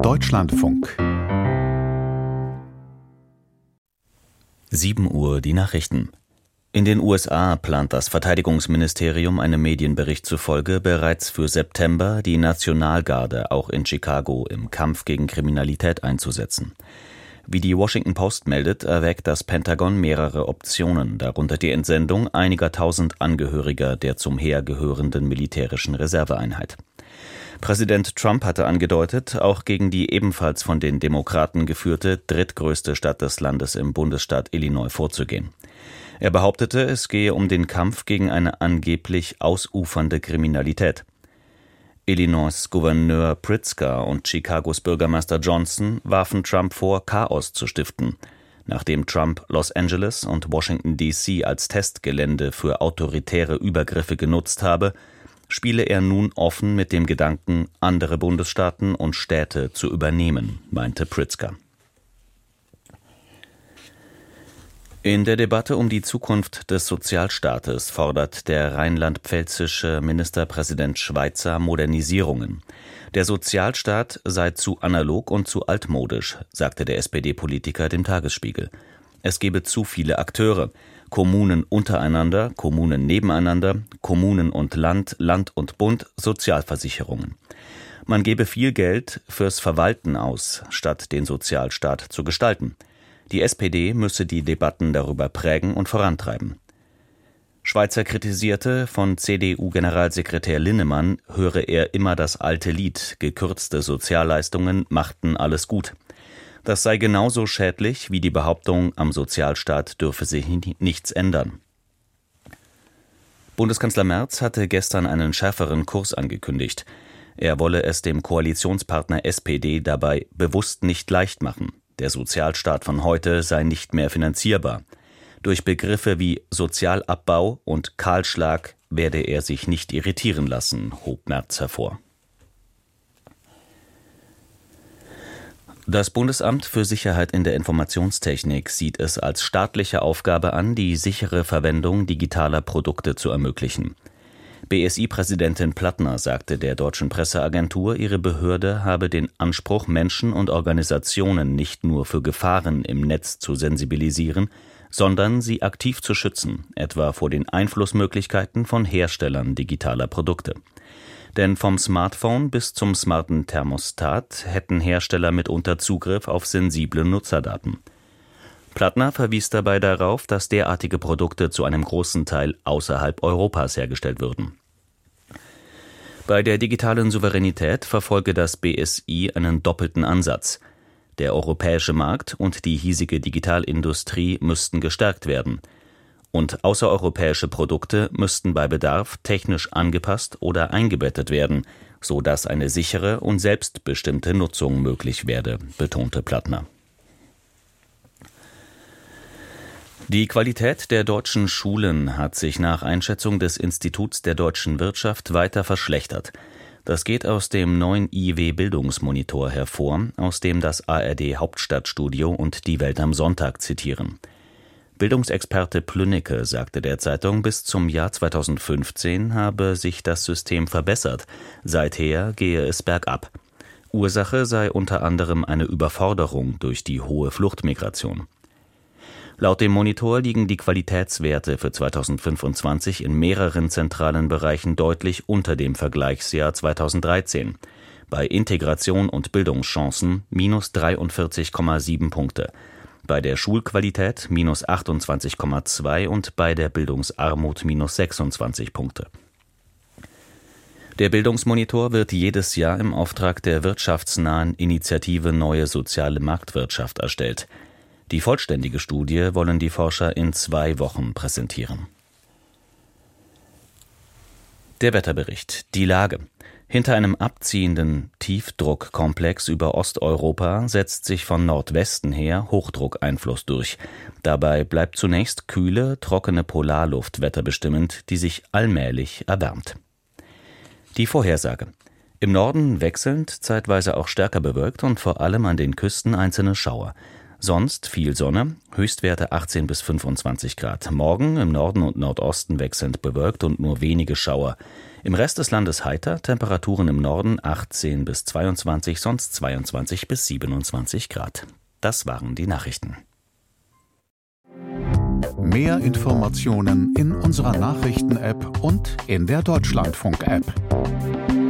Deutschlandfunk. 7 Uhr die Nachrichten. In den USA plant das Verteidigungsministerium einem Medienbericht zufolge bereits für September die Nationalgarde auch in Chicago im Kampf gegen Kriminalität einzusetzen. Wie die Washington Post meldet, erwägt das Pentagon mehrere Optionen, darunter die Entsendung einiger tausend Angehöriger der zum Heer gehörenden militärischen Reserveeinheit. Präsident Trump hatte angedeutet, auch gegen die ebenfalls von den Demokraten geführte drittgrößte Stadt des Landes im Bundesstaat Illinois vorzugehen. Er behauptete, es gehe um den Kampf gegen eine angeblich ausufernde Kriminalität. Illinois' Gouverneur Pritzker und Chicagos Bürgermeister Johnson warfen Trump vor, Chaos zu stiften. Nachdem Trump Los Angeles und Washington D.C. als Testgelände für autoritäre Übergriffe genutzt habe, spiele er nun offen mit dem Gedanken, andere Bundesstaaten und Städte zu übernehmen, meinte Pritzker. In der Debatte um die Zukunft des Sozialstaates fordert der rheinland-pfälzische Ministerpräsident Schweizer Modernisierungen. Der Sozialstaat sei zu analog und zu altmodisch, sagte der SPD-Politiker dem Tagesspiegel. Es gebe zu viele Akteure, Kommunen untereinander, Kommunen nebeneinander, Kommunen und Land, Land und Bund, Sozialversicherungen. Man gebe viel Geld fürs Verwalten aus, statt den Sozialstaat zu gestalten. Die SPD müsse die Debatten darüber prägen und vorantreiben. Schweizer kritisierte, von CDU-Generalsekretär Linnemann höre er immer das alte Lied, gekürzte Sozialleistungen machten alles gut. Das sei genauso schädlich wie die Behauptung, am Sozialstaat dürfe sich nichts ändern. Bundeskanzler Merz hatte gestern einen schärferen Kurs angekündigt. Er wolle es dem Koalitionspartner SPD dabei bewusst nicht leicht machen. Der Sozialstaat von heute sei nicht mehr finanzierbar. Durch Begriffe wie Sozialabbau und Kahlschlag werde er sich nicht irritieren lassen, hob Merz hervor. Das Bundesamt für Sicherheit in der Informationstechnik sieht es als staatliche Aufgabe an, die sichere Verwendung digitaler Produkte zu ermöglichen. BSI-Präsidentin Plattner sagte der deutschen Presseagentur, ihre Behörde habe den Anspruch, Menschen und Organisationen nicht nur für Gefahren im Netz zu sensibilisieren, sondern sie aktiv zu schützen, etwa vor den Einflussmöglichkeiten von Herstellern digitaler Produkte. Denn vom Smartphone bis zum smarten Thermostat hätten Hersteller mitunter Zugriff auf sensible Nutzerdaten. Plattner verwies dabei darauf, dass derartige Produkte zu einem großen Teil außerhalb Europas hergestellt würden. Bei der digitalen Souveränität verfolge das BSI einen doppelten Ansatz. Der europäische Markt und die hiesige Digitalindustrie müssten gestärkt werden. Und außereuropäische Produkte müssten bei Bedarf technisch angepasst oder eingebettet werden, sodass eine sichere und selbstbestimmte Nutzung möglich werde, betonte Plattner. Die Qualität der deutschen Schulen hat sich nach Einschätzung des Instituts der deutschen Wirtschaft weiter verschlechtert. Das geht aus dem neuen IW-Bildungsmonitor hervor, aus dem das ARD-Hauptstadtstudio und die Welt am Sonntag zitieren. Bildungsexperte Plünnecke sagte der Zeitung, bis zum Jahr 2015 habe sich das System verbessert. Seither gehe es bergab. Ursache sei unter anderem eine Überforderung durch die hohe Fluchtmigration. Laut dem Monitor liegen die Qualitätswerte für 2025 in mehreren zentralen Bereichen deutlich unter dem Vergleichsjahr 2013. Bei Integration und Bildungschancen minus 43,7 Punkte. Bei der Schulqualität minus 28,2 und bei der Bildungsarmut minus 26 Punkte. Der Bildungsmonitor wird jedes Jahr im Auftrag der wirtschaftsnahen Initiative Neue Soziale Marktwirtschaft erstellt. Die vollständige Studie wollen die Forscher in 2 Wochen präsentieren. Der Wetterbericht. Die Lage. Hinter einem abziehenden Tiefdruckkomplex über Osteuropa setzt sich von Nordwesten her Hochdruckeinfluss durch. Dabei bleibt zunächst kühle, trockene Polarluft wetterbestimmend, die sich allmählich erwärmt. Die Vorhersage. Im Norden wechselnd, zeitweise auch stärker bewölkt und vor allem an den Küsten einzelne Schauer. Sonst viel Sonne, Höchstwerte 18 bis 25 Grad. Morgen im Norden und Nordosten wechselnd bewölkt und nur wenige Schauer. Im Rest des Landes heiter, Temperaturen im Norden 18 bis 22, sonst 22 bis 27 Grad. Das waren die Nachrichten. Mehr Informationen in unserer Nachrichten-App und in der Deutschlandfunk-App.